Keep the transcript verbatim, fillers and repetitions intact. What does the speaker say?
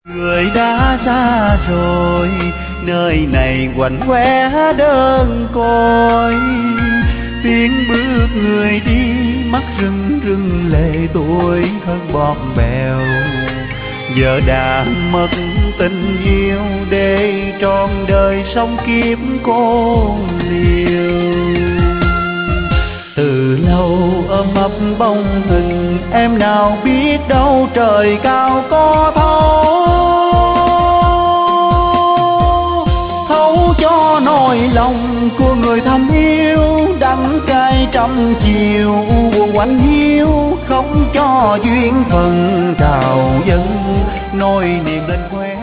Người đã xa rồi, nơi này quạnh quẽ đơn côi. Tiếng bước người đi, mắt rưng rưng lệ tuổi thân bọt bèo. Giờ đã mất tình yêu để trọn đời sống kiếp cô liêu. Từ lâu ôm ấp bóng hình em nào biết đâu trời cao có thấu. Thấu cho nỗi lòng của người thầm yêu, đắng cay trăm chiều buồn quạnh hiu. Không cho duyên phận trào dâng, nỗi niềm lên quê.